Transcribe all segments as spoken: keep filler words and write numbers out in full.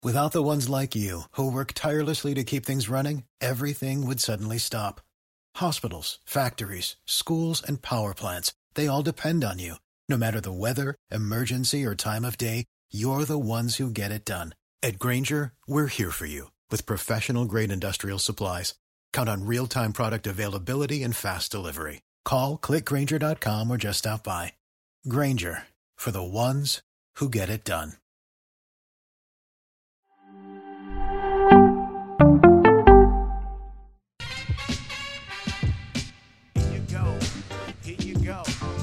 Without the ones like you, who work tirelessly to keep things running, everything would suddenly stop. Hospitals, factories, schools, and power plants, they all depend on you. No matter the weather, emergency, or time of day, you're the ones who get it done. At Grainger, we're here for you with professional-grade industrial supplies. Count on real-time product availability and fast delivery. Call, click Grainger dot com, or just stop by. Grainger, for the ones who get it done. Here you go. Here you go.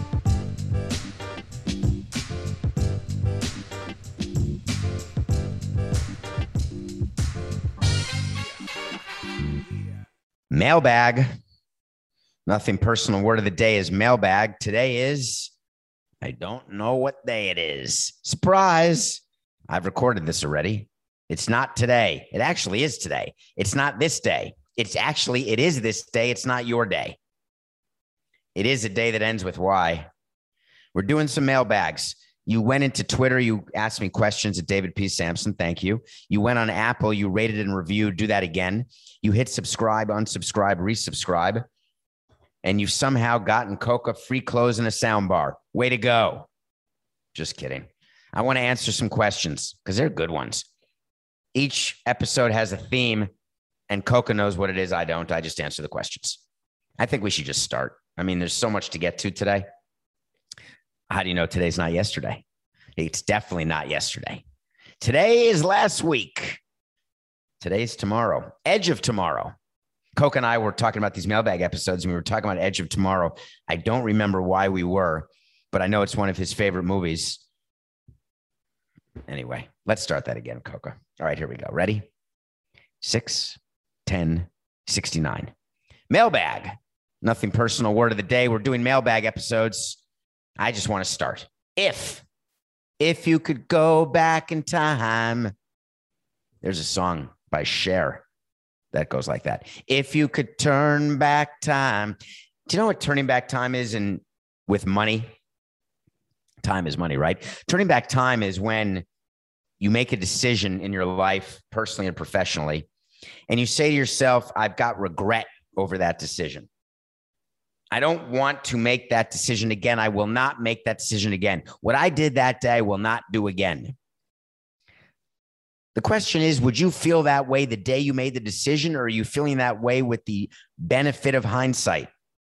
Mailbag. Nothing personal. Word of the day is mailbag. Today is, I don't know what day it is. Surprise. I've recorded this already. It's not today. It actually is today. It's not this day. It's actually, it is this day. It's not your day. It is a day that ends with Y. We're doing some mailbags. You went into Twitter. You asked me questions at David P. Sampson. Thank you. You went on Apple. You rated and reviewed. Do that again. You hit subscribe, unsubscribe, resubscribe. And you've somehow gotten Coca free clothes and a sound bar. Way to go. Just kidding. I want to answer some questions because they're good ones. Each episode has a theme, and Coca knows what it is. I don't. I just answer the questions. I think we should just start. I mean, there's so much to get to today. How do you know today's not yesterday? It's definitely not yesterday. Today is last week. Today's tomorrow. Edge of tomorrow. Coke and I were talking about these mailbag episodes, and we were talking about Edge of Tomorrow. I don't remember why we were, but I know it's one of his favorite movies. Anyway, let's start that again, Coca. All right, here we go. Ready? six, ten, sixty-nine. Mailbag. Nothing personal. Word of the day. We're doing mailbag episodes. I just want to start. If, if you could go back in time. There's a song by Cher that goes like that. If you could turn back time. Do you know what turning back time is? And with money, time is money, right? Turning back time is when you make a decision in your life, personally and professionally, and you say to yourself, I've got regret over that decision. I don't want to make that decision again. I will not make that decision again. What I did that day, I will not do again. The question is, would you feel that way the day you made the decision, or are you feeling that way with the benefit of hindsight?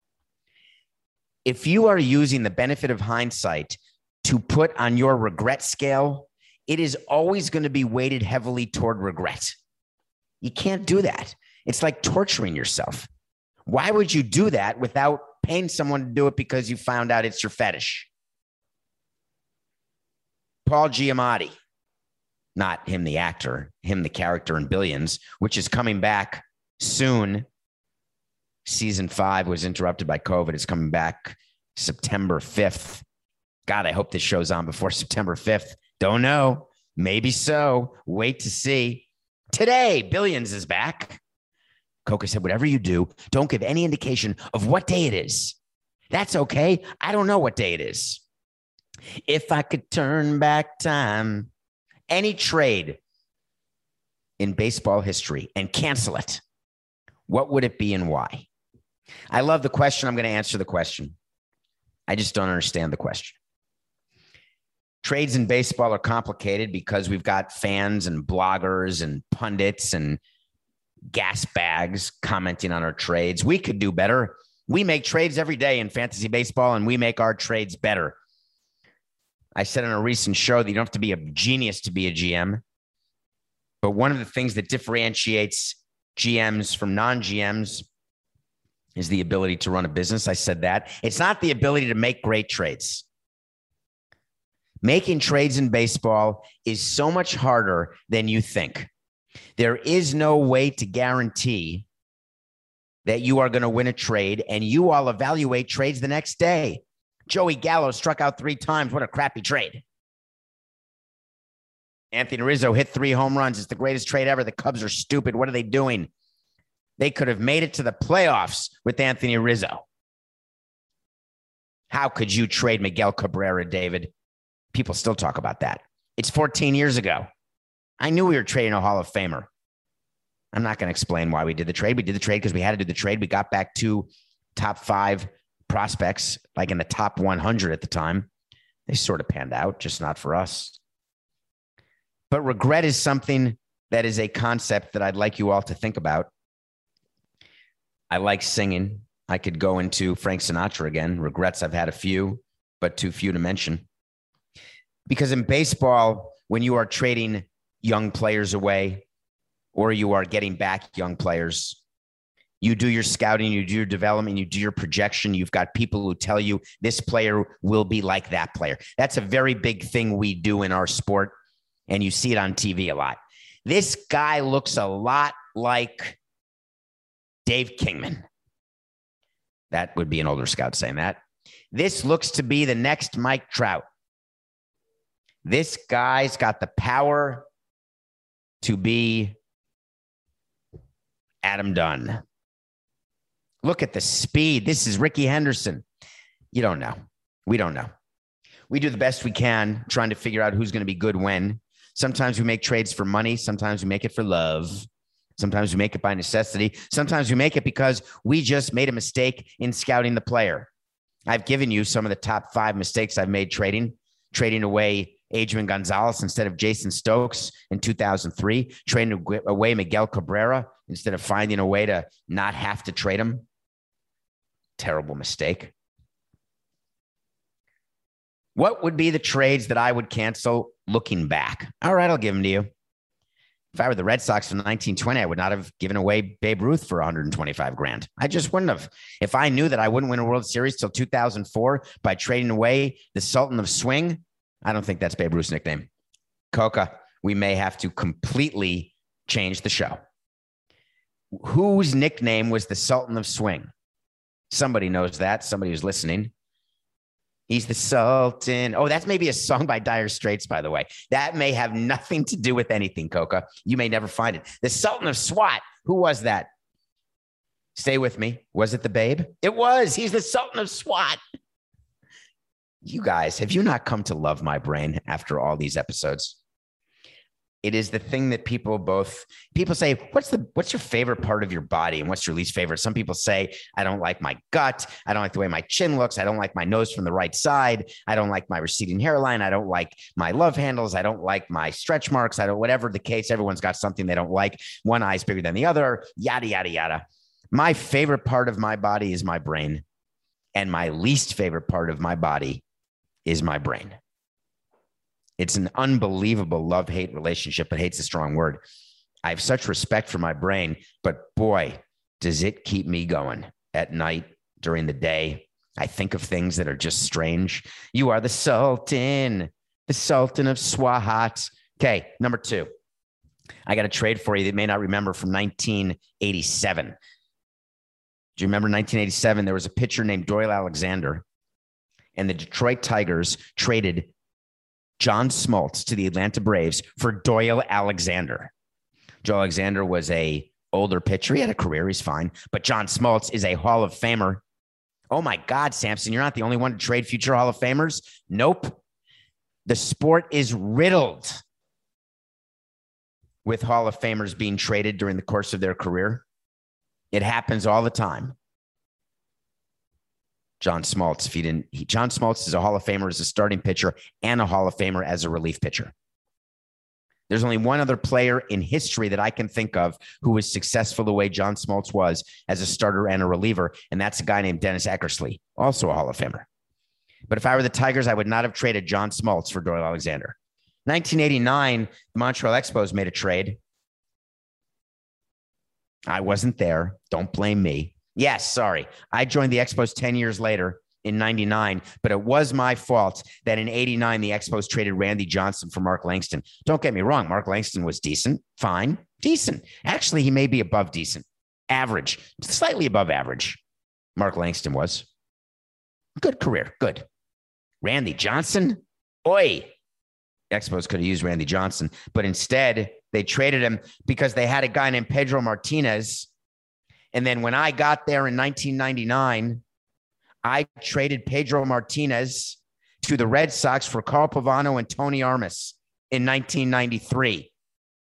If you are using the benefit of hindsight to put on your regret scale, it is always going to be weighted heavily toward regret. You can't do that. It's like torturing yourself. Why would you do that without paying someone to do it because you found out it's your fetish? Paul Giamatti. Not him, the actor, him, the character in Billions, which is coming back soon. Season five was interrupted by COVID. It's coming back September fifth. God, I hope this show's on before September fifth. Don't know. Maybe so. Wait to see. Today, Billions is back. Coca said, whatever you do, don't give any indication of what day it is. That's okay. I don't know what day it is. If I could turn back time, any trade in baseball history and cancel it, what would it be and why? I love the question. I'm going to answer the question. I just don't understand the question. Trades in baseball are complicated because we've got fans and bloggers and pundits and gas bags commenting on our trades. We could do better. We make trades every day in fantasy baseball, and we make our trades better. I said on a recent show that you don't have to be a genius to be a G M. But one of the things that differentiates G Ms from non-G Ms is the ability to run a business. I said that. It's not the ability to make great trades. Making trades in baseball is so much harder than you think. There is no way to guarantee that you are going to win a trade, and you all evaluate trades the next day. Joey Gallo struck out three times. What a crappy trade. Anthony Rizzo hit three home runs. It's the greatest trade ever. The Cubs are stupid. What are they doing? They could have made it to the playoffs with Anthony Rizzo. How could you trade Miguel Cabrera, David? People still talk about that. It's fourteen years ago. I knew we were trading a Hall of Famer. I'm not going to explain why we did the trade. We did the trade because we had to do the trade. We got back two top five prospects, like in the top one hundred at the time. They sort of panned out, just not for us. But regret is something that is a concept that I'd like you all to think about. I like singing. I could go into Frank Sinatra again. Regrets, I've had a few, but too few to mention. Because in baseball, when you are trading young players away or you are getting back young players, you do your scouting, you do your development, you do your projection. You've got people who tell you this player will be like that player. That's a very big thing we do in our sport, and you see it on T V a lot. This guy looks a lot like Dave Kingman. That would be an older scout saying that. This looks to be the next Mike Trout. This guy's got the power to be Adam Dunn. Look at the speed. This is Ricky Henderson. You don't know. We don't know. We do the best we can trying to figure out who's going to be good when. Sometimes we make trades for money. Sometimes we make it for love. Sometimes we make it by necessity. Sometimes we make it because we just made a mistake in scouting the player. I've given you some of the top five mistakes I've made trading, trading away Adrian Gonzalez instead of Jason Stokes in two thousand three, trading away Miguel Cabrera instead of finding a way to not have to trade him. Terrible mistake. What would be the trades that I would cancel looking back? All right, I'll give them to you. If I were the Red Sox from nineteen twenty, I would not have given away Babe Ruth for one hundred twenty-five grand. I just wouldn't have. If I knew that I wouldn't win a World Series till two thousand four by trading away the Sultan of Swing, I don't think that's Babe Ruth's nickname. Coca, we may have to completely change the show. Whose nickname was the Sultan of Swing? Somebody knows that. Somebody who's listening. He's the Sultan. Oh, that's maybe a song by Dire Straits, by the way. That may have nothing to do with anything, Coca. You may never find it. The Sultan of SWAT. Who was that? Stay with me. Was it the Babe? It was. He's the Sultan of SWAT. You guys, have you not come to love my brain after all these episodes? It is the thing that people both, people say, what's the, what's your favorite part of your body and what's your least favorite? Some people say, I don't like my gut. I don't like the way my chin looks. I don't like my nose from the right side. I don't like my receding hairline. I don't like my love handles. I don't like my stretch marks. I don't, whatever the case, everyone's got something they don't like. One eye's bigger than the other, yada, yada, yada. My favorite part of my body is my brain. And my least favorite part of my body is my brain. It's an unbelievable love-hate relationship, but hate's a strong word. I have such respect for my brain, but boy, does it keep me going at night, during the day. I think of things that are just strange. You are the Sultan, the Sultan of SWAT. Okay, number two. I got a trade for you that you may not remember from nineteen eighty-seven. Do you remember nineteen eighty-seven? There was a pitcher named Doyle Alexander, and the Detroit Tigers traded John Smoltz to the Atlanta Braves for Doyle Alexander. Joe Alexander was a older pitcher. He had a career. He's fine. But John Smoltz is a Hall of Famer. Oh, my God, Samson, you're not the only one to trade future Hall of Famers. Nope. The sport is riddled with Hall of Famers being traded during the course of their career. It happens all the time. John Smoltz, if he didn't, he, John Smoltz is a Hall of Famer as a starting pitcher and a Hall of Famer as a relief pitcher. There's only one other player in history that I can think of who was successful the way John Smoltz was as a starter and a reliever, and that's a guy named Dennis Eckersley, also a Hall of Famer. But if I were the Tigers, I would not have traded John Smoltz for Doyle Alexander. nineteen eighty-nine, the Montreal Expos made a trade. I wasn't there. Don't blame me. Yes, sorry. I joined the Expos ten years later in ninety-nine, but it was my fault that in eighty-nine, the Expos traded Randy Johnson for Mark Langston. Don't get me wrong. Mark Langston was decent, fine, decent. Actually, he may be above decent, average, slightly above average. Mark Langston was. Good career, good. Randy Johnson? Oi. Expos could have used Randy Johnson, but instead they traded him because they had a guy named Pedro Martinez. And then when I got there in nineteen ninety-nine, I traded Pedro Martinez to the Red Sox for Carl Pavano and Tony Armas in nineteen ninety-three.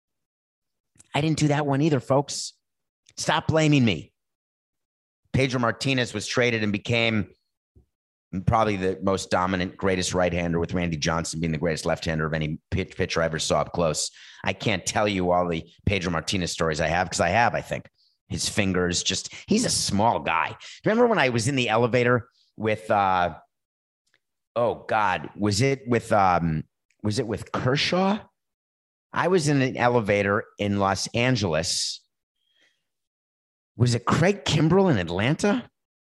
I didn't do that one either, folks. Stop blaming me. Pedro Martinez was traded and became probably the most dominant, greatest right-hander, with Randy Johnson being the greatest left-hander of any pitch, pitcher I ever saw up close. I can't tell you all the Pedro Martinez stories I have, because I have, I think. His fingers, just, he's a small guy. Remember when I was in the elevator with, uh, oh God, was it with, um, was it with Kershaw? I was in an elevator in Los Angeles. Was it Craig Kimbrell in Atlanta?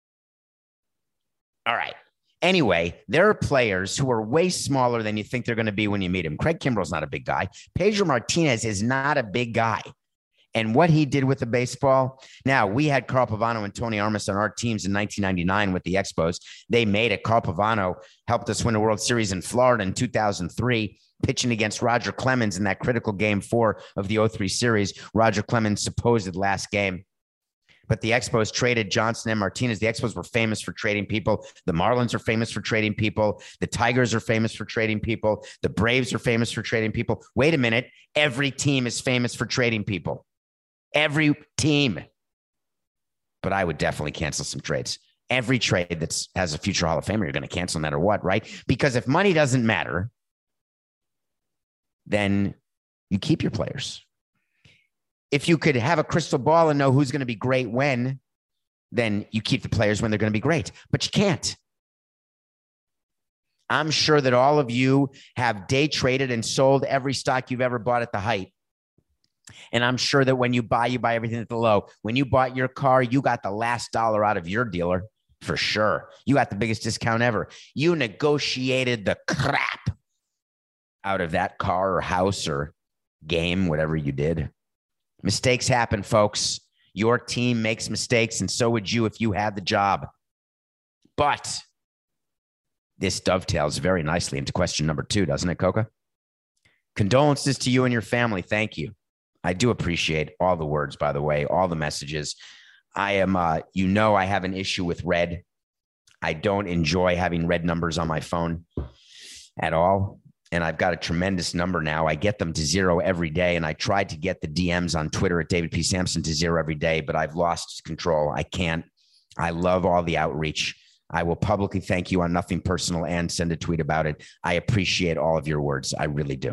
All right. Anyway, there are players who are way smaller than you think they're going to be when you meet him. Craig Kimbrell's not a big guy. Pedro Martinez is not a big guy. And what he did with the baseball. Now, we had Carl Pavano and Tony Armas on our teams in nineteen ninety-nine with the Expos. They made it. Carl Pavano helped us win a World Series in Florida in two thousand three, pitching against Roger Clemens in that critical game four of the oh three series, Roger Clemens' supposed last game. But the Expos traded Johnson and Martinez. The Expos were famous for trading people. The Marlins are famous for trading people. The Tigers are famous for trading people. The Braves are famous for trading people. Wait a minute. Every team is famous for trading people. Every team. But I would definitely cancel some trades. Every trade that has a future Hall of Famer, you're going to cancel no matter what, right? Because if money doesn't matter, then you keep your players. If you could have a crystal ball and know who's going to be great when, then you keep the players when they're going to be great. But you can't. I'm sure that all of you have day traded and sold every stock you've ever bought at the height. And I'm sure that when you buy, you buy everything at the low. When you bought your car, you got the last dollar out of your dealer for sure. You got the biggest discount ever. You negotiated the crap out of that car or house or game, whatever you did. Mistakes happen, folks. Your team makes mistakes, and so would you if you had the job. But this dovetails very nicely into question number two, doesn't it, Coca? Condolences to you and your family. Thank you. I do appreciate all the words, by the way, all the messages. I am, uh, you know, I have an issue with red. I don't enjoy having red numbers on my phone at all. And I've got a tremendous number now. I get them to zero every day. And I tried to get the D Ms on Twitter at David P. Sampson to zero every day, but I've lost control. I can't. I love all the outreach. I will publicly thank you on Nothing Personal and send a tweet about it. I appreciate all of your words. I really do.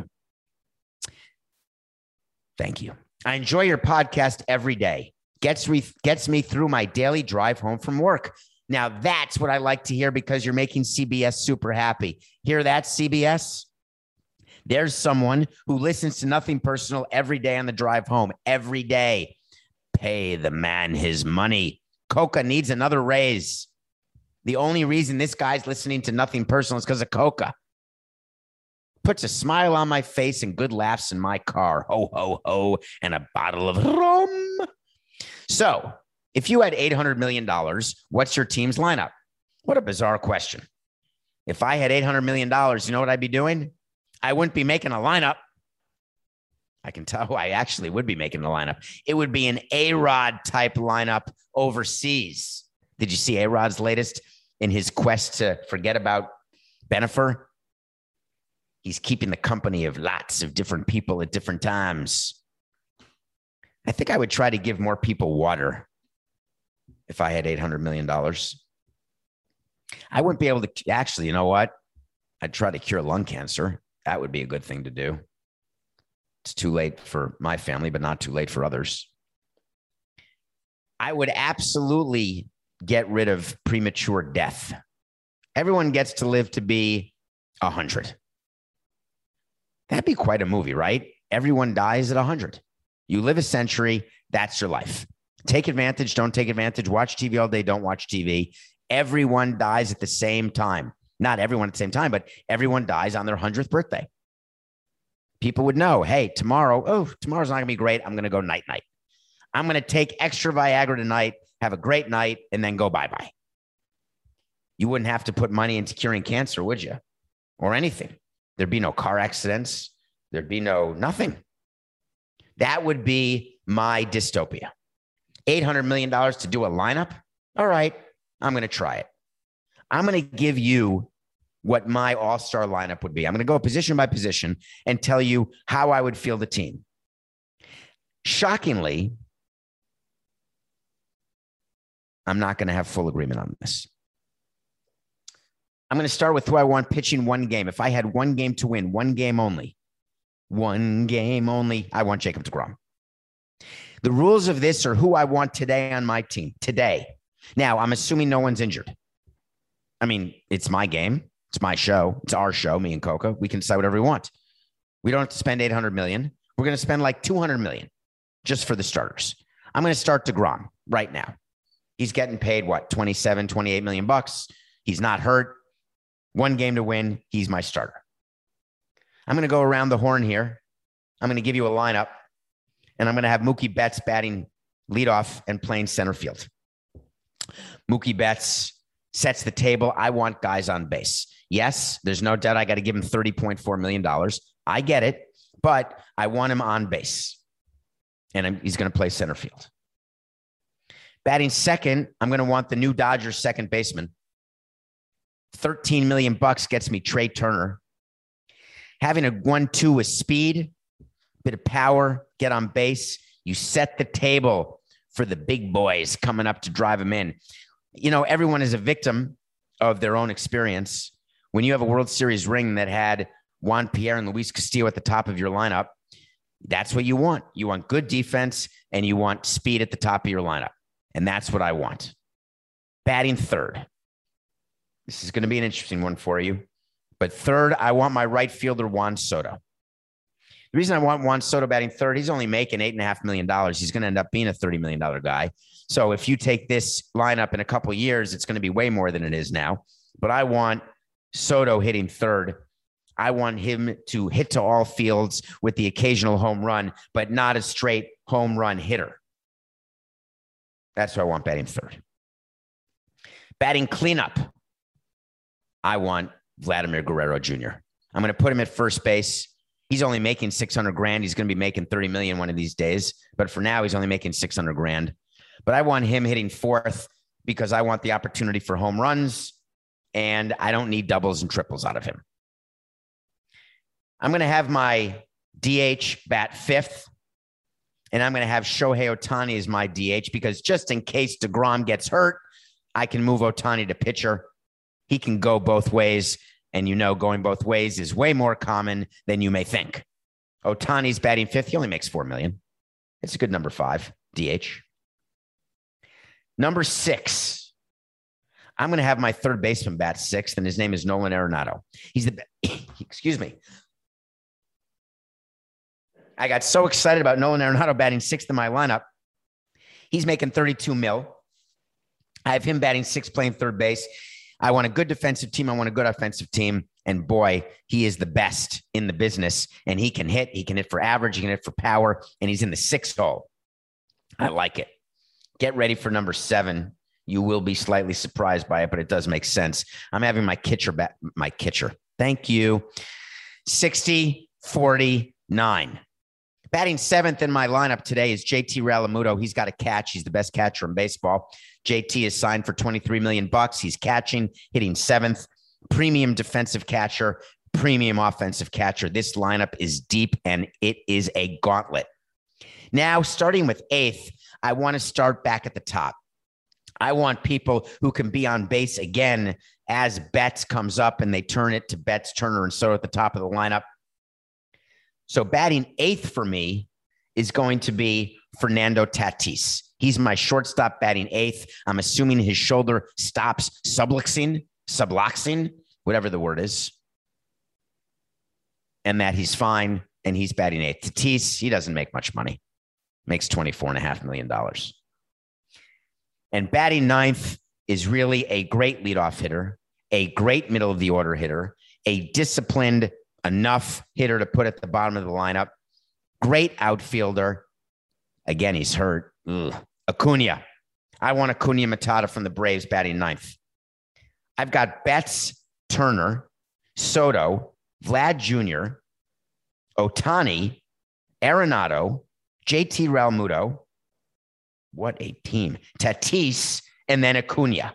Thank you. I enjoy your podcast every day. Gets me, gets me through my daily drive home from work. Now, that's what I like to hear, because you're making C B S super happy. Hear that, C B S? There's someone who listens to Nothing Personal every day on the drive home. Every day. Pay the man his money. Coca needs another raise. The only reason this guy's listening to Nothing Personal is because of Coca. Puts a smile on my face and good laughs in my car. Ho, ho, ho, and a bottle of rum. So if you had eight hundred million dollars, what's your team's lineup? What a bizarre question. If I had eight hundred million dollars, you know what I'd be doing? I wouldn't be making a lineup. I can tell who I actually would be making the lineup. It would be an A-Rod type lineup overseas. Did you see A-Rod's latest in his quest to forget about Benefer? He's keeping the company of lots of different people at different times. I think I would try to give more people water if I had eight hundred million dollars. I wouldn't be able to, actually, you know what? I'd try to cure lung cancer. That would be a good thing to do. It's too late for my family, but not too late for others. I would absolutely get rid of premature death. Everyone gets to live to be one hundred. That'd be quite a movie, right? Everyone dies at one hundred. You live a century. That's your life. Take advantage. Don't take advantage. Watch T V all day. Don't watch T V. Everyone dies at the same time. Not everyone at the same time, but everyone dies on their one hundredth birthday. People would know, hey, tomorrow, oh, tomorrow's not going to be great. I'm going to go night-night. I'm going to take extra Viagra tonight, have a great night, and then go bye-bye. You wouldn't have to put money into curing cancer, would you? Or anything. There'd be no car accidents. There'd be no nothing. That would be my dystopia. eight hundred million dollars to do a lineup? All right, I'm going to try it. I'm going to give you what my all-star lineup would be. I'm going to go position by position and tell you how I would field the team. Shockingly, I'm not going to have full agreement on this. I'm going to start with who I want pitching one game. If I had one game to win, one game only, one game only, I want Jacob deGrom. The rules of this are who I want today on my team, today. Now, I'm assuming no one's injured. I mean, it's my game. It's my show. It's our show, me and Coca. We can decide whatever we want. We don't have to spend eight hundred million dollars. We're going to spend like two hundred million dollars just for the starters. I'm going to start deGrom right now. He's getting paid, what, twenty-seven, twenty-eight million bucks. He's not hurt. One game to win. He's my starter. I'm going to go around the horn here. I'm going to give you a lineup, and I'm going to have Mookie Betts batting leadoff and playing center field. Mookie Betts sets the table. I want guys on base. Yes, there's no doubt I got to give him thirty point four million dollars. I get it, but I want him on base, and I'm, he's going to play center field. Batting second, I'm going to want the new Dodgers second baseman. thirteen million bucks gets me Trey Turner. Having a one two with speed, bit of power, get on base. You set the table for the big boys coming up to drive them in. You know, everyone is a victim of their own experience. When you have a World Series ring that had Juan Pierre and Luis Castillo at the top of your lineup, that's what you want. You want good defense and you want speed at the top of your lineup. And that's what I want. Batting third. This is going to be an interesting one for you. But third, I want my right fielder, Juan Soto. The reason I want Juan Soto batting third, he's only making eight point five million dollars. He's going to end up being a thirty million dollars guy. So if you take this lineup in a couple of years, it's going to be way more than it is now. But I want Soto hitting third. I want him to hit to all fields with the occasional home run, but not a straight home run hitter. That's who I want batting third. Batting cleanup, I want Vladimir Guerrero Junior I'm going to put him at first base. He's only making six hundred grand. He's going to be making thirty million one of these days. But for now, he's only making six hundred grand. But I want him hitting fourth because I want the opportunity for home runs and I don't need doubles and triples out of him. I'm going to have my D H bat fifth, and I'm going to have Shohei Ohtani as my D H because just in case DeGrom gets hurt, I can move Ohtani to pitcher. He can go both ways, and you know going both ways is way more common than you may think. Ohtani's batting fifth. He only makes four million dollars. It's a good number five, D H. Number six, I'm going to have my third baseman bat sixth, and his name is Nolan Arenado. He's the, excuse me. I got so excited about Nolan Arenado batting sixth in my lineup. He's making thirty-two mil. I have him batting sixth, playing third base. I want a good defensive team. I want a good offensive team. And boy, he is the best in the business. And he can hit. He can hit for average. He can hit for power. And he's in the sixth hole. I like it. Get ready for number seven. You will be slightly surprised by it, but it does make sense. I'm having my catcher bat, my catcher. Thank you. sixty forty-nine. Batting seventh in my lineup today is J T Realmuto. He's got a catch. He's the best catcher in baseball. J T is signed for twenty-three million bucks. He's catching, hitting seventh. Premium defensive catcher, premium offensive catcher. This lineup is deep and it is a gauntlet. Now, starting with eighth, I want to start back at the top. I want people who can be on base again as Betts comes up and they turn it to Betts, Turner, and Soto at the top of the lineup. So batting eighth for me is going to be Fernando Tatis. He's my shortstop batting eighth. I'm assuming his shoulder stops subluxing, subluxing, whatever the word is, and that he's fine, and he's batting eighth. Tatis, he doesn't make much money. Makes twenty-four point five million dollars. And batting ninth is really a great leadoff hitter, a great middle of the order hitter, a disciplined enough hitter to put at the bottom of the lineup. Great outfielder. Again, he's hurt. Ugh. Acuna. I want Acuna Matata from the Braves batting ninth. I've got Betts, Turner, Soto, Vlad Junior, Ohtani, Arenado, J T Realmuto. What a team. Tatis, and then Acuna.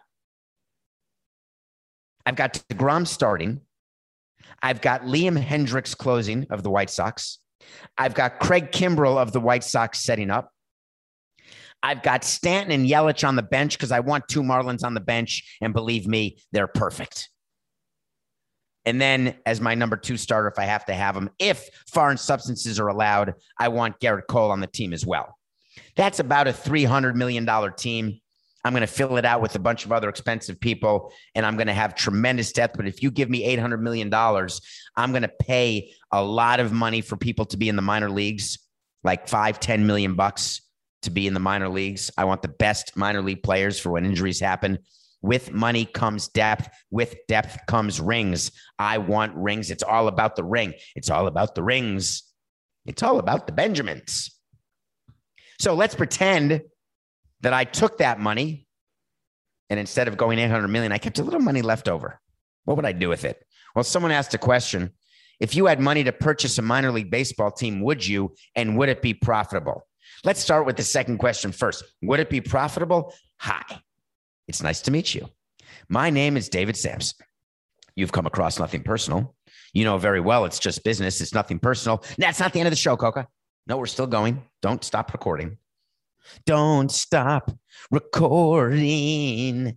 I've got DeGrom starting. I've got Liam Hendricks closing of the White Sox. I've got Craig Kimbrell of the White Sox setting up. I've got Stanton and Yelich on the bench because I want two Marlins on the bench. And believe me, they're perfect. And then as my number two starter, if I have to have him, if foreign substances are allowed, I want Garrett Cole on the team as well. That's about a three hundred million dollars team. I'm going to fill it out with a bunch of other expensive people, and I'm going to have tremendous depth. But if you give me eight hundred million dollars, I'm going to pay a lot of money for people to be in the minor leagues, like five, ten million bucks to be in the minor leagues. I want the best minor league players for when injuries happen. With money comes depth. With depth comes rings. I want rings. It's all about the ring. It's all about the rings. It's all about the Benjamins. So let's pretend that I took that money and instead of going eight hundred million, I kept a little money left over. What would I do with it? Well, someone asked a question. If you had money to purchase a minor league baseball team, would you, and would it be profitable? Let's start with the second question first. Would it be profitable? Hi. It's nice to meet you. My name is David Samson. You've come across Nothing Personal. You know very well it's just business. It's nothing personal. That's not the end of the show, Coca. No, we're still going. Don't stop recording. Don't stop recording.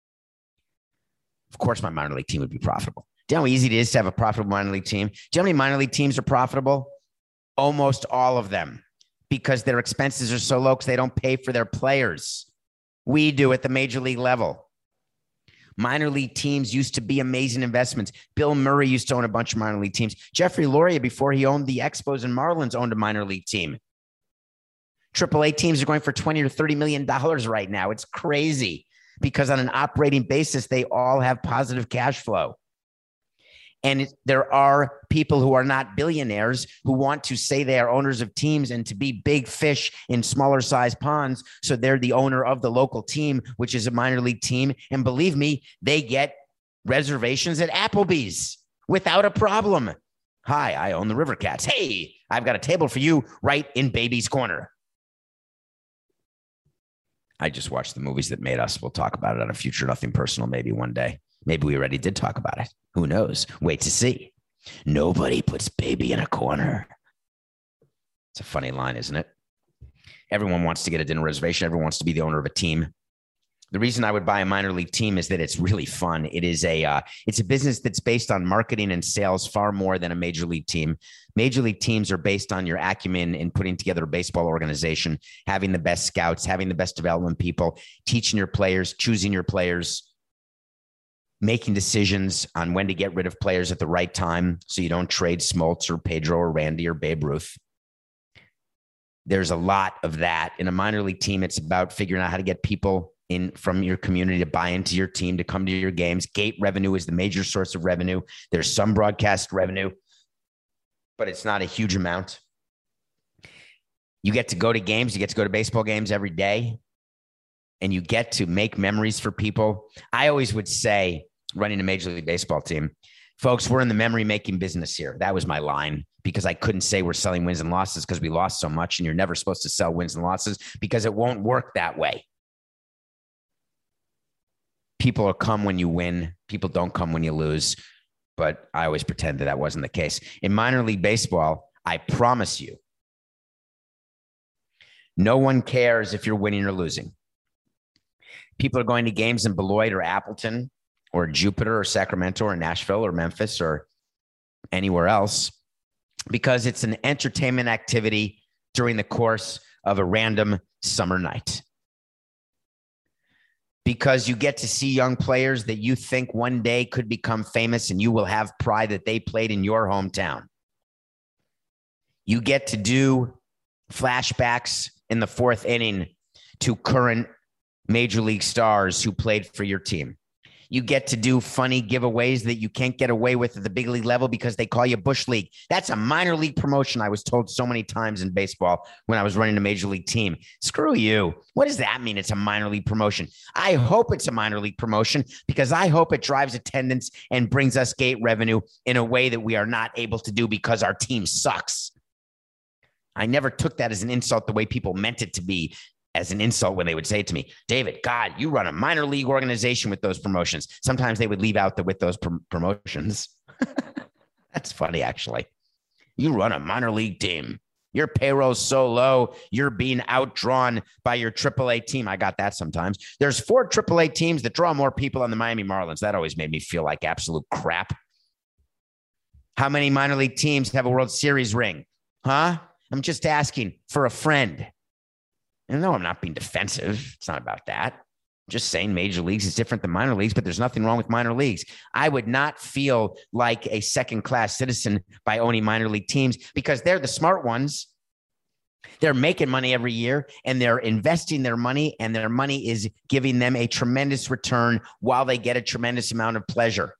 Of course, my minor league team would be profitable. Do you know how easy it is to have a profitable minor league team? Do you know how many minor league teams are profitable? Almost all of them, because their expenses are so low because they don't pay for their players. We do at the major league level. Minor league teams used to be amazing investments. Bill Murray used to own a bunch of minor league teams. Jeffrey Loria, before he owned the Expos and Marlins, owned a minor league team. Triple A teams are going for twenty or thirty million dollars right now. It's crazy because on an operating basis, they all have positive cash flow. And it, there are people who are not billionaires who want to say they are owners of teams and to be big fish in smaller size ponds. So they're the owner of the local team, which is a minor league team. And believe me, they get reservations at Applebee's without a problem. Hi, I own the River Cats. Hey, I've got a table for you right in Baby's Corner. I just watched the movies that made us. We'll talk about it on a future Nothing Personal maybe one day. Maybe we already did talk about it. Who knows? Wait to see. Nobody puts baby in a corner. It's a funny line, isn't it? Everyone wants to get a dinner reservation. Everyone wants to be the owner of a team. The reason I would buy a minor league team is that it's really fun. It is a uh, it's a business that's based on marketing and sales far more than a major league team. Major league teams are based on your acumen in putting together a baseball organization, having the best scouts, having the best development people, teaching your players, choosing your players, making decisions on when to get rid of players at the right time so you don't trade Smoltz or Pedro or Randy or Babe Ruth. There's a lot of that. In a minor league team, it's about figuring out how to get people in from your community to buy into your team, to come to your games. Gate revenue is the major source of revenue. There's some broadcast revenue, but it's not a huge amount. You get to go to games. You get to go to baseball games every day, and you get to make memories for people. I always would say, running a Major League Baseball team, folks, we're in the memory making business here. That was my line, because I couldn't say we're selling wins and losses because we lost so much, and you're never supposed to sell wins and losses because it won't work that way. People will come when you win. People don't come when you lose. But I always pretend that that wasn't the case. In minor league baseball, I promise you, no one cares if you're winning or losing. People are going to games in Beloit or Appleton or Jupiter or Sacramento or Nashville or Memphis or anywhere else because it's an entertainment activity during the course of a random summer night. Because you get to see young players that you think one day could become famous, and you will have pride that they played in your hometown. You get to do flashbacks in the fourth inning to current major league stars who played for your team. You get to do funny giveaways that you can't get away with at the big league level because they call you Bush League. That's a minor league promotion. I was told so many times in baseball when I was running a major league team. Screw you. What does that mean? It's a minor league promotion. I hope it's a minor league promotion because I hope it drives attendance and brings us gate revenue in a way that we are not able to do because our team sucks. I never took that as an insult the way people meant it to be. As an insult when they would say to me, David, God, you run a minor league organization with those promotions. Sometimes they would leave out the with those prom- promotions. That's funny, actually. You run a minor league team. Your payroll's so low, you're being outdrawn by your triple A team. I got that sometimes. There's four triple A teams that draw more people than the Miami Marlins. That always made me feel like absolute crap. How many minor league teams have a World Series ring? Huh? I'm just asking for a friend. And no, I'm not being defensive. It's not about that. I'm just saying major leagues is different than minor leagues, but there's nothing wrong with minor leagues. I would not feel like a second-class citizen by owning minor league teams because they're the smart ones. They're making money every year and they're investing their money, and their money is giving them a tremendous return while they get a tremendous amount of pleasure.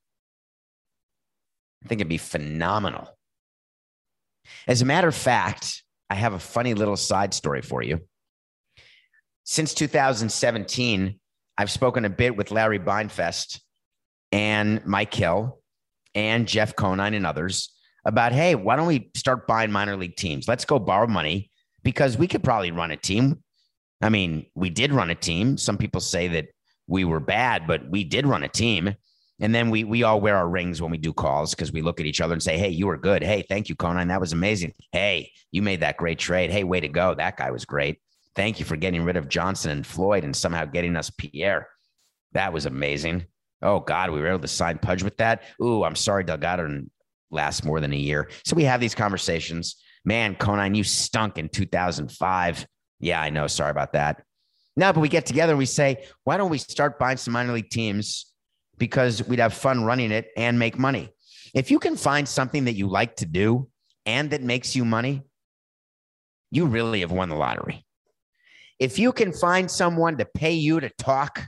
I think it'd be phenomenal. As a matter of fact, I have a funny little side story for you. Since two thousand seventeen, I've spoken a bit with Larry Beinfest and Mike Hill and Jeff Conine and others about, hey, why don't we start buying minor league teams? Let's go borrow money because we could probably run a team. I mean, we did run a team. Some people say that we were bad, but we did run a team. And then we we all wear our rings when we do calls because we look at each other and say, hey, you were good. Hey, thank you, Conine. That was amazing. Hey, you made that great trade. Hey, way to go. That guy was great. Thank you for getting rid of Johnson and Floyd and somehow getting us Pierre. That was amazing. Oh, God, we were able to sign Pudge with that. Ooh, I'm sorry Delgado didn't last more than a year. So we have these conversations. Man, Conine, you stunk in two thousand five. Yeah, I know. Sorry about that. No, but we get together and we say, why don't we start buying some minor league teams because we'd have fun running it and make money. If you can find something that you like to do and that makes you money, you really have won the lottery. If you can find someone to pay you to talk,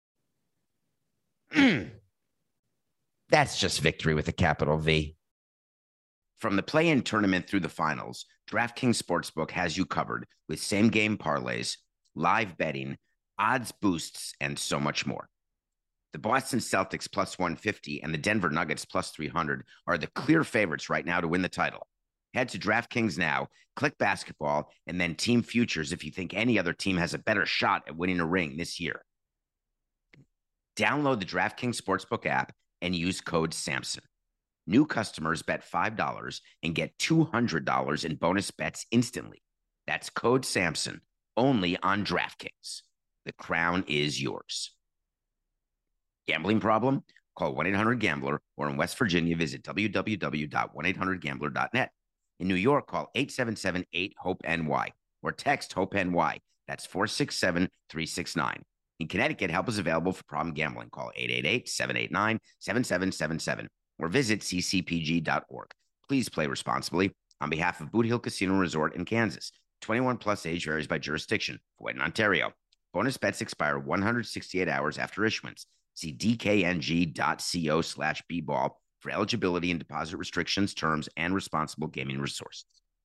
that's just victory with a capital V. From the play-in tournament through the finals, DraftKings Sportsbook has you covered with same-game parlays, live betting, odds boosts, and so much more. The Boston Celtics plus one fifty and the Denver Nuggets plus three hundred are the clear favorites right now to win the title. Head to DraftKings now, click basketball, and then team futures if you think any other team has a better shot at winning a ring this year. Download the DraftKings Sportsbook app and use code SAMSON. New customers bet five dollars and get two hundred dollars in bonus bets instantly. That's code SAMSON, only on DraftKings. The crown is yours. Gambling problem? Call one eight hundred gambler or in West Virginia, visit w w w dot one eight hundred gambler dot net. In New York, call eight seven seven eight hope N Y or text HOPE-N Y. That's four six seven three six nine. In Connecticut, help is available for problem gambling. Call eight eight eight seven eight nine seven seven seven seven or visit c c p g dot org. Please play responsibly. On behalf of Boot Hill Casino Resort in Kansas, twenty-one plus age varies by jurisdiction. Void in Ontario. Bonus bets expire one hundred sixty-eight hours after issuance. See d k n g dot co slash b ball for eligibility and deposit restrictions, terms, and responsible gaming resources.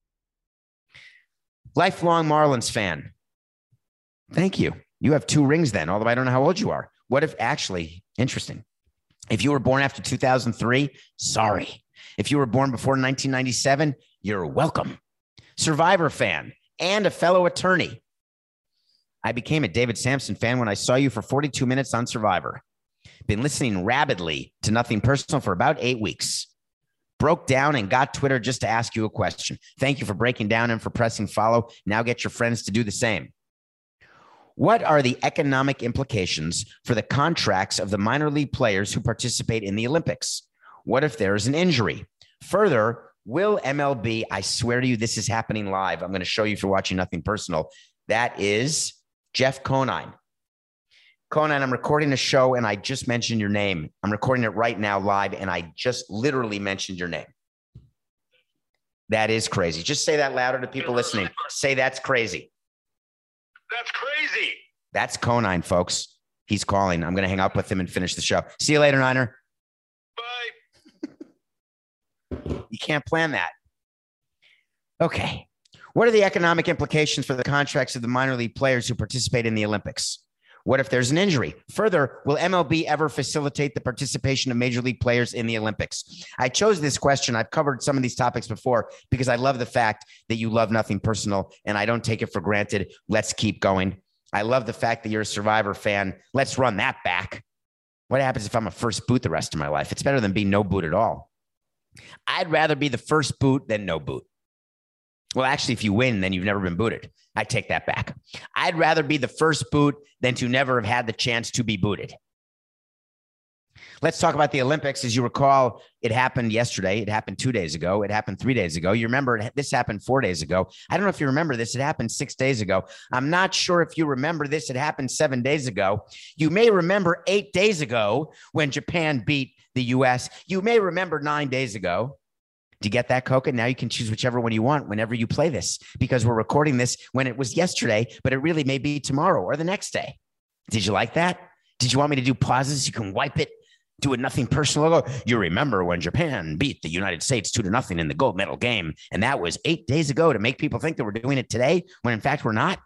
Lifelong Marlins fan. Thank you. You have two rings then, although I don't know how old you are. What if actually, interesting. If you were born after two thousand three, sorry. If you were born before nineteen ninety-seven, you're welcome. Survivor fan and a fellow attorney. I became a David Samson fan when I saw you for forty-two minutes on Survivor. Been listening rabidly to Nothing Personal for about eight weeks. Broke down and got Twitter just to ask you a question. Thank you for breaking down and for pressing follow. Now get your friends to do the same. What are the economic implications for the contracts of the minor league players who participate in the Olympics? What if there is an injury? Further, will M L B, I swear to you, this is happening live. I'm going to show you if you're watching Nothing Personal. That is Jeff Conine. Conine, I'm recording a show and I just mentioned your name. I'm recording it right now live and I just literally mentioned your name. That is crazy. Just say that louder to people listening. Say that's crazy. That's crazy. That's Conine, folks. He's calling. I'm going to hang up with him and finish the show. See you later, Niner. Bye. You can't plan that. Okay. What are the economic implications for the contracts of the minor league players who participate in the Olympics? What if there's an injury? Further, will M L B ever facilitate the participation of major league players in the Olympics? I chose this question. I've covered some of these topics before because I love the fact that you love Nothing Personal and I don't take it for granted. Let's keep going. I love the fact that you're a Survivor fan. Let's run that back. What happens if I'm a first boot the rest of my life? It's better than being no boot at all. I'd rather be the first boot than no boot. Well, actually, if you win, then you've never been booted. I take that back. I'd rather be the first boot than to never have had the chance to be booted. Let's talk about the Olympics. As you recall, it happened yesterday. It happened two days ago. It happened three days ago. You remember this happened four days ago. I don't know if you remember this. It happened six days ago. I'm not sure if you remember this. It happened seven days ago. You may remember eight days ago when Japan beat the U S. You may remember nine days ago. Do you get that, Coca? Now you can choose whichever one you want whenever you play this, because we're recording this when it was yesterday, but it really may be tomorrow or the next day. Did you like that? Did you want me to do pauses? You can wipe it. Do it nothing personal. You remember when Japan beat the United States two to nothing in the gold medal game. And that was eight days ago to make people think that we're doing it today when in fact we're not.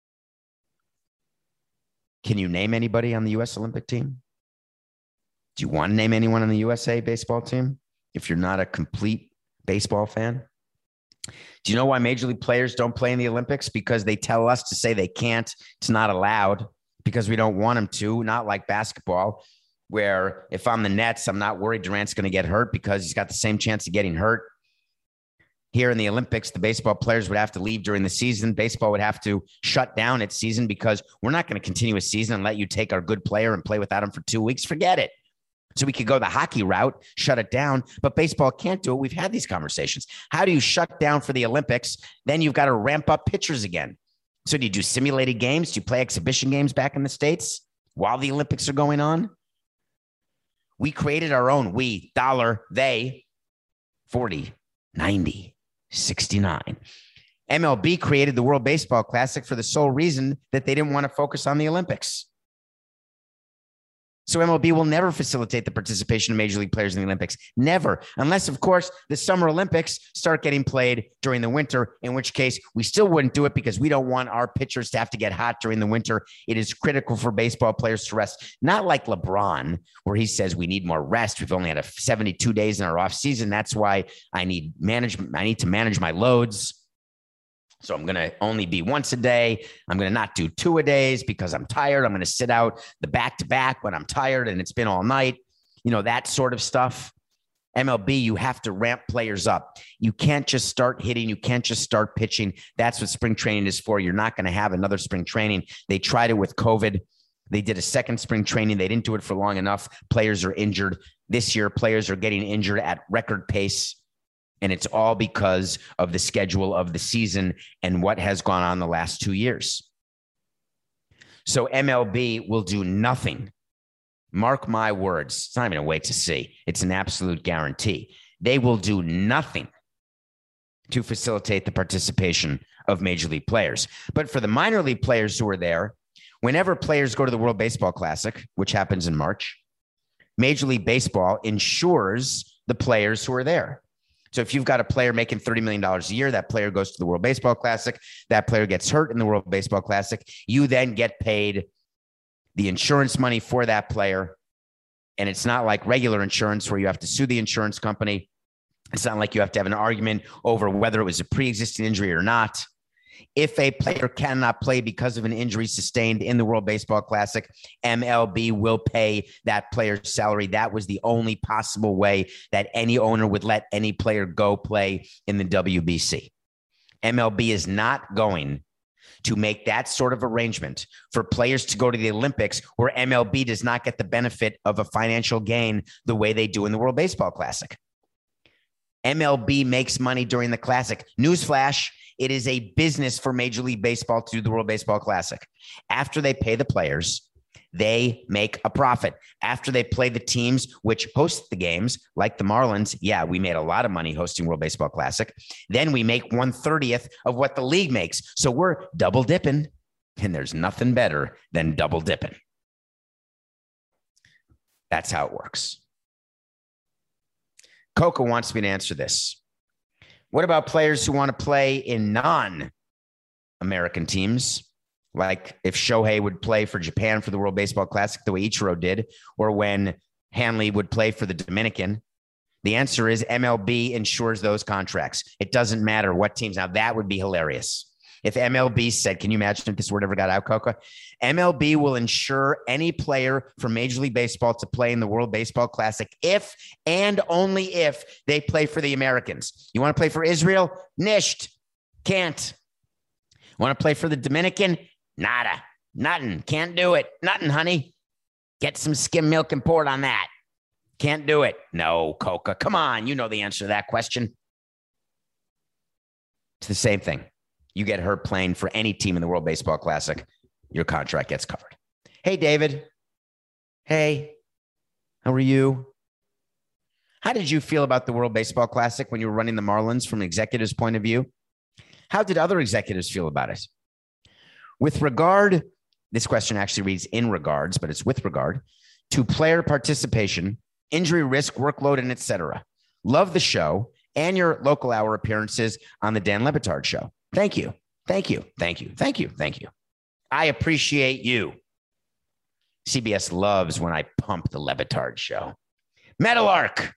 Can you name anybody on the U S Olympic team? Do you want to name anyone on the U S A baseball team? If you're not a complete baseball fan. Do you know why Major League players don't play in the Olympics? Because they tell us to say they can't. It's not allowed because we don't want them to, not like basketball, where if I'm the Nets, I'm not worried Durant's going to get hurt because he's got the same chance of getting hurt. Here in the Olympics, the baseball players would have to leave during the season. Baseball would have to shut down its season because we're not going to continue a season and let you take our good player and play without him for two weeks. Forget it. So we could go the hockey route, shut it down, but baseball can't do it. We've had these conversations. How do you shut down for the Olympics? Then you've got to ramp up pitchers again. So do you do simulated games? Do you play exhibition games back in the States while the Olympics are going on? We created our own, we, dollar, they, forty, ninety, sixty-nine. M L B created the World Baseball Classic for the sole reason that they didn't want to focus on the Olympics. So M L B will never facilitate the participation of Major League players in the Olympics. Never. Unless, of course, the Summer Olympics start getting played during the winter, in which case we still wouldn't do it because we don't want our pitchers to have to get hot during the winter. It is critical for baseball players to rest. Not like LeBron, where he says we need more rest. We've only had a seventy-two days in our off season. That's why I need management. I need to manage my loads. So I'm going to only be once a day. I'm going to not do two a days because I'm tired. I'm going to sit out the back to back when I'm tired and it's been all night, you know, that sort of stuff. M L B, you have to ramp players up. You can't just start hitting. You can't just start pitching. That's what spring training is for. You're not going to have another spring training. They tried it with COVID. They did a second spring training. They didn't do it for long enough. Players are injured. This year, players are getting injured at record pace. And it's all because of the schedule of the season and what has gone on the last two years. So M L B will do nothing. Mark my words. It's not even a wait to see. It's an absolute guarantee. They will do nothing to facilitate the participation of Major League players. But for the minor league players who are there, whenever players go to the World Baseball Classic, which happens in March, Major League Baseball insures the players who are there. So if you've got a player making thirty million dollars a year, that player goes to the World Baseball Classic, that player gets hurt in the World Baseball Classic, you then get paid the insurance money for that player. And it's not like regular insurance where you have to sue the insurance company. It's not like you have to have an argument over whether it was a pre-existing injury or not. If a player cannot play because of an injury sustained in the World Baseball Classic, M L B will pay that player's salary. That was the only possible way that any owner would let any player go play in the W B C. M L B is not going to make that sort of arrangement for players to go to the Olympics where M L B does not get the benefit of a financial gain the way they do in the World Baseball Classic. M L B makes money during the Classic. Newsflash, it is a business for Major League Baseball to do the World Baseball Classic. After they pay the players, they make a profit. After they play the teams which host the games, like the Marlins, yeah, we made a lot of money hosting World Baseball Classic. Then we make one thirtieth of what the league makes. So we're double dipping, and there's nothing better than double dipping. That's how it works. Coca wants me to answer this. What about players who want to play in non-American teams? Like if Shohei would play for Japan for the World Baseball Classic the way Ichiro did, or when Hanley would play for the Dominican. The answer is M L B insures those contracts. It doesn't matter what teams. Now, that would be hilarious. If M L B said, can you imagine if this word ever got out, Coca? M L B will ensure any player from Major League Baseball to play in the World Baseball Classic if and only if they play for the Americans. You want to play for Israel? Nisht. Can't. Want to play for the Dominican? Nada. Nothing. Can't do it. Nothing, honey. Get some skim milk and pour it on that. Can't do it. No, Coca. Come on. You know the answer to that question. It's the same thing. You get hurt playing for any team in the World Baseball Classic, your contract gets covered. Hey, David. Hey, how are you? How did you feel about the World Baseball Classic when you were running the Marlins from an executive's point of view? How did other executives feel about it? With regard, this question actually reads in regards, but it's with regard to player participation, injury risk, workload, and et cetera. Love the show and your local hour appearances on the Dan Le Batard Show. Thank you. Thank you. Thank you. Thank you. Thank you. I appreciate you. C B S loves when I pump the Le Batard Show. Metalark.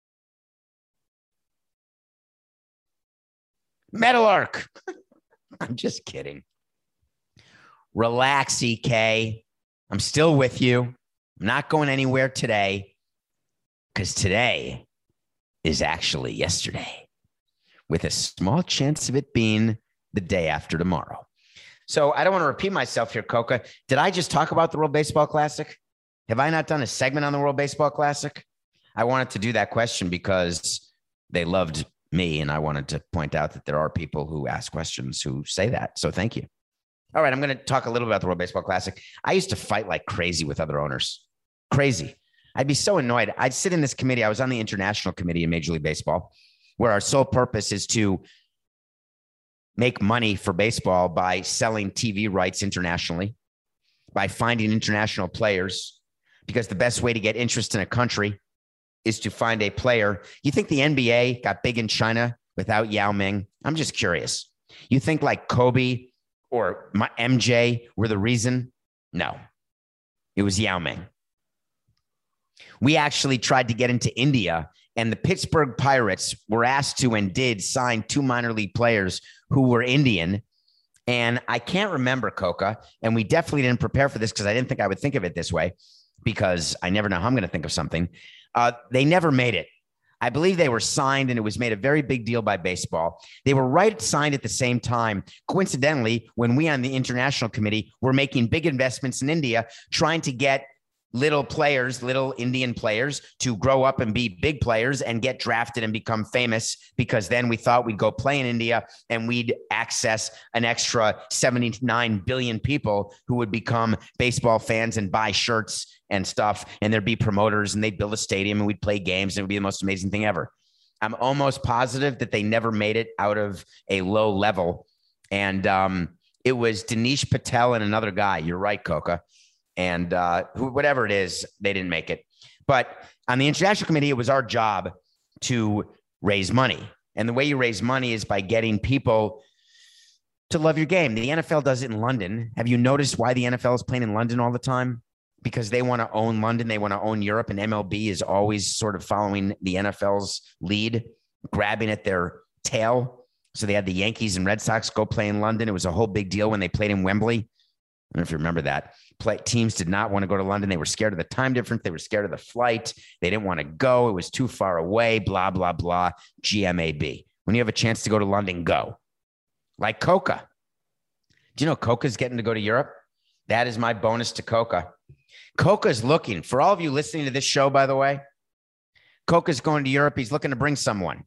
Metalark. I'm just kidding. Relax, E K. I'm still with you. I'm not going anywhere today because today is actually yesterday with a small chance of it being the day after tomorrow. So I don't want to repeat myself here, Coca. Did I just talk about the World Baseball Classic? Have I not done a segment on the World Baseball Classic? I wanted to do that question because they loved me, and I wanted to point out that there are people who ask questions who say that. So thank you. All right, I'm going to talk a little about the World Baseball Classic. I used to fight like crazy with other owners. Crazy. I'd be so annoyed. I'd sit in this committee. I was on the international committee in Major League Baseball, where our sole purpose is to make money for baseball by selling T V rights internationally, by finding international players, because the best way to get interest in a country is to find a player. You think the N B A got big in China without Yao Ming? I'm just curious. You think like Kobe or my M J were the reason? No, it was Yao Ming. We actually tried to get into India, and the Pittsburgh Pirates were asked to and did sign two minor league players who were Indian. And I can't remember, Coca, and we definitely didn't prepare for this because I didn't think I would think of it this way, because I never know how I'm going to think of something. Uh, they never made it. I believe they were signed, and it was made a very big deal by baseball. They were right signed at the same time. Coincidentally, when we on the international committee were making big investments in India, trying to get little players, little Indian players to grow up and be big players and get drafted and become famous, because then we thought we'd go play in India and we'd access an extra seventy-nine billion people who would become baseball fans and buy shirts and stuff. And there'd be promoters and they'd build a stadium and we'd play games and it would be the most amazing thing ever. I'm almost positive that they never made it out of a low level. And um, it was Dinesh Patel and another guy. You're right, Coca. And uh, who, whatever it is, they didn't make it. But on the international committee, it was our job to raise money. And the way you raise money is by getting people to love your game. The N F L does it in London. Have you noticed why the N F L is playing in London all the time? Because they want to own London. They want to own Europe. And M L B is always sort of following the N F L's lead, grabbing at their tail. So they had the Yankees and Red Sox go play in London. It was a whole big deal when they played in Wembley. I don't know if you remember that. Play, teams did not want to go to London. They were scared of the time difference. They were scared of the flight. They didn't want to go. It was too far away, blah, blah, blah, G M A B. When you have a chance to go to London, go. Like Coca. Do you know Coca's getting to go to Europe? That is my bonus to Coca. Coca's looking, for all of you listening to this show, by the way, Coca's going to Europe. He's looking to bring someone.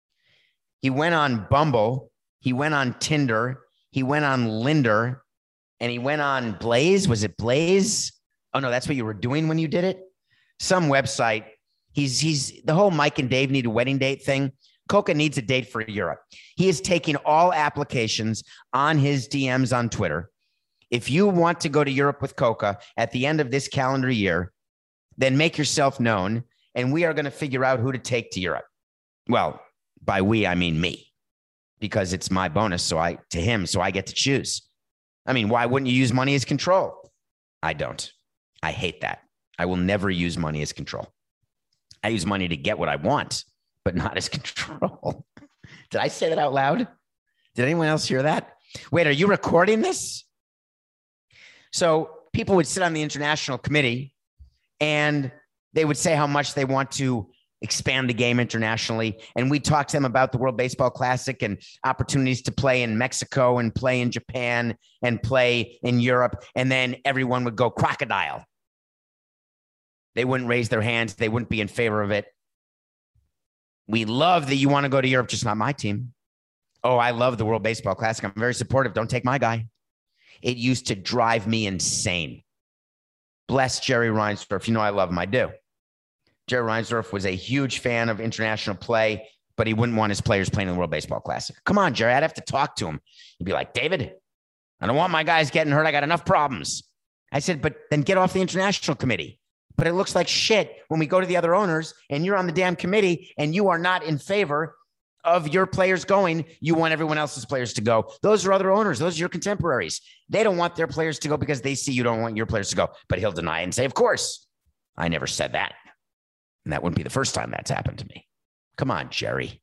He went on Bumble. He went on Tinder. He went on Linder. And he went on Blaze. Was it Blaze? Oh, no, that's what you were doing when you did it? Some website. He's he's the whole Mike and Dave need a wedding date thing. Coca needs a date for Europe. He is taking all applications on his D Ms on Twitter. If you want to go to Europe with Coca at the end of this calendar year, then make yourself known, and we are going to figure out who to take to Europe. Well, by we, I mean me, because it's my bonus so I to him, so I get to choose. I mean, why wouldn't you use money as control? I don't. I hate that. I will never use money as control. I use money to get what I want, but not as control. Did I say that out loud? Did anyone else hear that? Wait, are you recording this? So people would sit on the international committee and they would say how much they want to expand the game internationally. And we talked to them about the World Baseball Classic and opportunities to play in Mexico and play in Japan and play in Europe. And then everyone would go crocodile. They wouldn't raise their hands. They wouldn't be in favor of it. We love that you want to go to Europe, just not my team. Oh, I love the World Baseball Classic. I'm very supportive. Don't take my guy. It used to drive me insane. Bless Jerry Reinsdorf. You know I love him. I do. Jerry Reinsdorf was a huge fan of international play, but he wouldn't want his players playing in the World Baseball Classic. Come on, Jerry. I'd have to talk to him. He'd be like, David, I don't want my guys getting hurt. I got enough problems. I said, but then get off the international committee. But it looks like shit when we go to the other owners and you're on the damn committee and you are not in favor of your players going. You want everyone else's players to go. Those are other owners. Those are your contemporaries. They don't want their players to go because they see you don't want your players to go. But he'll deny it and say, of course, I never said that. And that wouldn't be the first time that's happened to me. Come on, Jerry.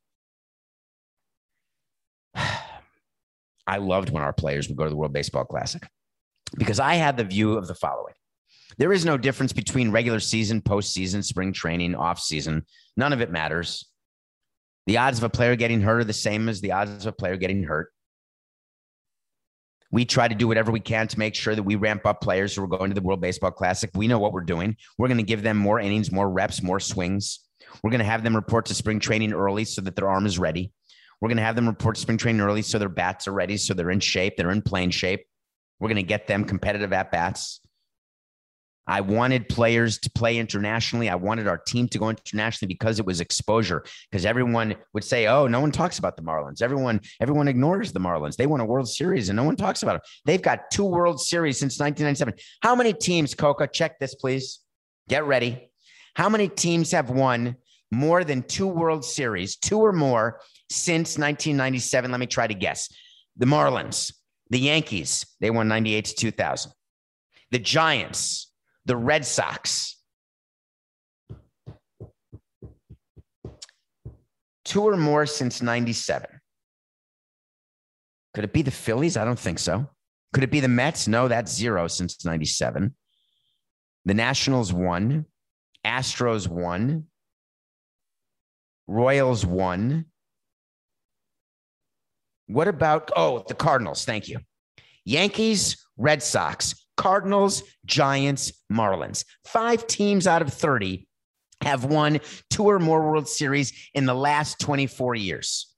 I loved when our players would go to the World Baseball Classic because I had the view of the following. There is no difference between regular season, postseason, spring training, off season. None of it matters. The odds of a player getting hurt are the same as the odds of a player getting hurt. We try to do whatever we can to make sure that we ramp up players who are going to the World Baseball Classic. We know what we're doing. We're going to give them more innings, more reps, more swings. We're going to have them report to spring training early so that their arm is ready. We're going to have them report to spring training early so their bats are ready, so they're in shape, they're in playing shape. We're going to get them competitive at-bats. I wanted players to play internationally. I wanted our team to go internationally because it was exposure. Because everyone would say, oh, no one talks about the Marlins. Everyone, everyone ignores the Marlins. They won a World Series and no one talks about it. They've got two World Series since nineteen ninety-seven. How many teams, Coca, check this, please. Get ready. How many teams have won more than two World Series, two or more, since nineteen ninety-seven? Let me try to guess. The Marlins, the Yankees, they won ninety-eight to two thousand. The Giants, the Red Sox. Two or more since ninety-seven. Could it be the Phillies? I don't think so. Could it be the Mets? No, that's zero since ninety-seven. The Nationals won. Astros won. Royals won. What about, oh, the Cardinals. Thank you. Yankees, Red Sox, Cardinals, Giants, Marlins. Five teams out of thirty have won two or more World Series in the last twenty-four years.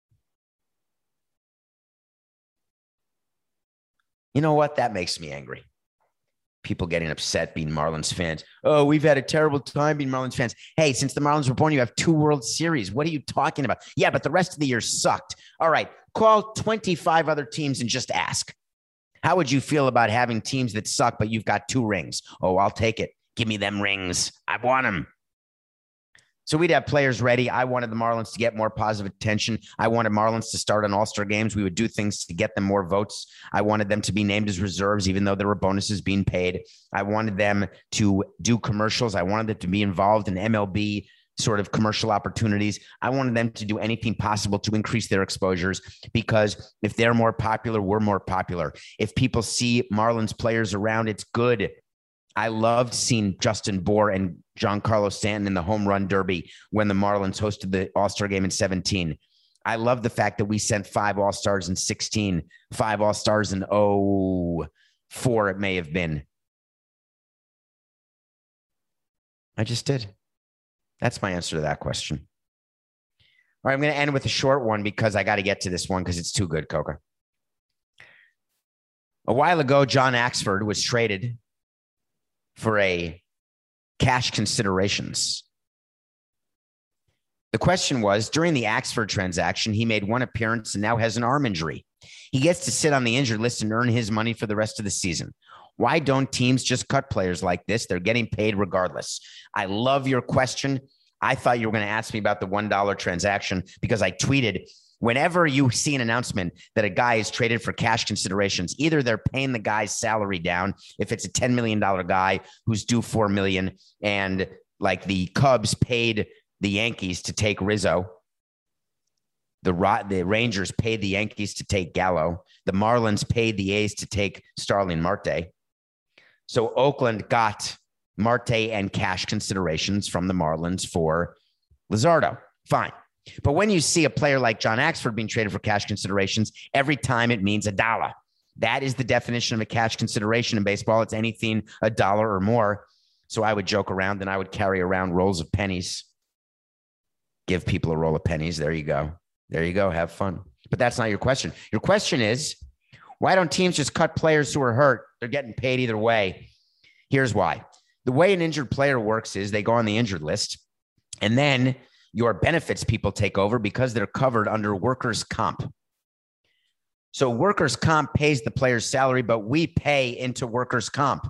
You know what? That makes me angry. People getting upset being Marlins fans. Oh, we've had a terrible time being Marlins fans. Hey, since the Marlins were born, you have two World Series. What are you talking about? Yeah, but the rest of the year sucked. All right, call twenty-five other teams and just ask. How would you feel about having teams that suck, but you've got two rings? Oh, I'll take it. Give me them rings. I want them. So we'd have players ready. I wanted the Marlins to get more positive attention. I wanted Marlins to start on All-Star games. We would do things to get them more votes. I wanted them to be named as reserves, even though there were bonuses being paid. I wanted them to do commercials. I wanted them to be involved in M L B sort of commercial opportunities. I wanted them to do anything possible to increase their exposures, because if they're more popular, we're more popular. If people see Marlins players around, it's good. I loved seeing Justin Bour and Giancarlo Stanton in the home run derby when the Marlins hosted the All-Star game in seventeen. I love the fact that we sent five All-Stars in sixteen, five All-Stars in oh four, it may have been. I just did. That's my answer to that question. All right, I'm going to end with a short one because I got to get to this one because it's too good, Coca. A while ago, John Axford was traded for a cash considerations. The question was, during the Axford transaction, he made one appearance and now has an arm injury. He gets to sit on the injured list and earn his money for the rest of the season. Why don't teams just cut players like this? They're getting paid regardless. I love your question. I thought you were going to ask me about the one dollar transaction because I tweeted, whenever you see an announcement that a guy is traded for cash considerations, either they're paying the guy's salary down, if it's a ten million dollars guy who's due four million dollars, and like the Cubs paid the Yankees to take Rizzo, The, the Rangers paid the Yankees to take Gallo. The Marlins paid the A's to take Starling Marte. So Oakland got Marte and cash considerations from the Marlins for Luzardo. Fine. But when you see a player like John Axford being traded for cash considerations, every time it means a dollar. That is the definition of a cash consideration in baseball. It's anything a dollar or more. So I would joke around and I would carry around rolls of pennies. Give people a roll of pennies. There you go. There you go. Have fun. But that's not your question. Your question is, why don't teams just cut players who are hurt? They're getting paid either way. Here's why. The way an injured player works is they go on the injured list, and then your benefits people take over because they're covered under workers' comp. So workers' comp pays the player's salary, but we pay into workers' comp.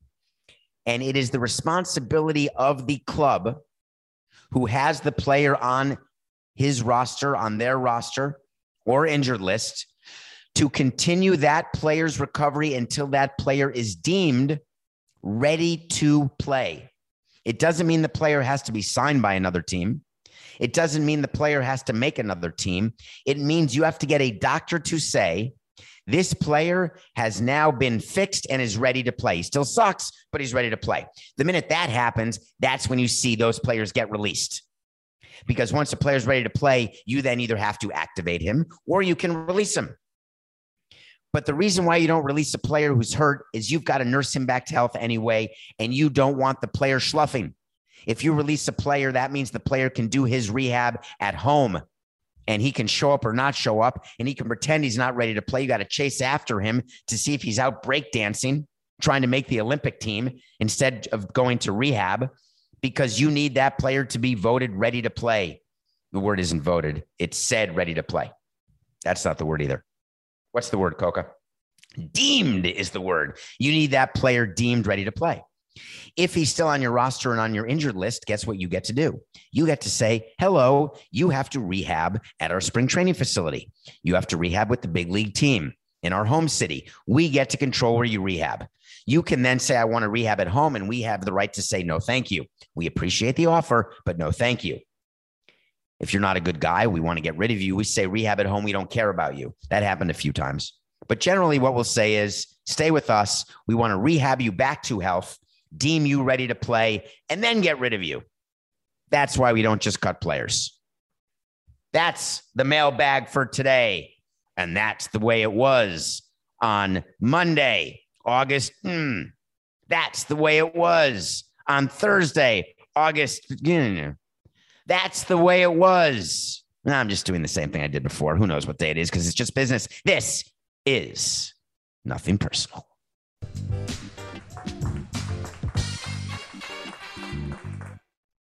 And it is the responsibility of the club who has the player on his roster, on their roster or injured list, to continue that player's recovery until that player is deemed ready to play. It doesn't mean the player has to be signed by another team. It doesn't mean the player has to make another team. It means you have to get a doctor to say, this player has now been fixed and is ready to play. He still sucks, but he's ready to play. The minute that happens, that's when you see those players get released. Because once a player's ready to play, you then either have to activate him or you can release him. But the reason why you don't release a player who's hurt is you've got to nurse him back to health anyway, and you don't want the player schluffing. If you release a player, that means the player can do his rehab at home, and he can show up or not show up, and he can pretend he's not ready to play. You got to chase after him to see if he's out breakdancing, trying to make the Olympic team instead of going to rehab, because you need that player to be voted ready to play. The word isn't voted. It's said ready to play. That's not the word either. What's the word, Coca? Deemed is the word. You need that player deemed ready to play. If he's still on your roster and on your injured list, guess what you get to do? You get to say, hello, you have to rehab at our spring training facility. You have to rehab with the big league team in our home city. We get to control where you rehab. You can then say, I want to rehab at home, and we have the right to say, no, thank you. We appreciate the offer, but no, thank you. If you're not a good guy, we want to get rid of you. We say rehab at home. We don't care about you. That happened a few times. But generally what we'll say is stay with us. We want to rehab you back to health, deem you ready to play, and then get rid of you. That's why we don't just cut players. That's the mailbag for today. And that's the way it was on Monday, August. Hmm, that's the way it was on Thursday, August. Mm, that's the way it was. No, I'm just doing the same thing I did before. Who knows what day it is because it's just business. This is nothing personal.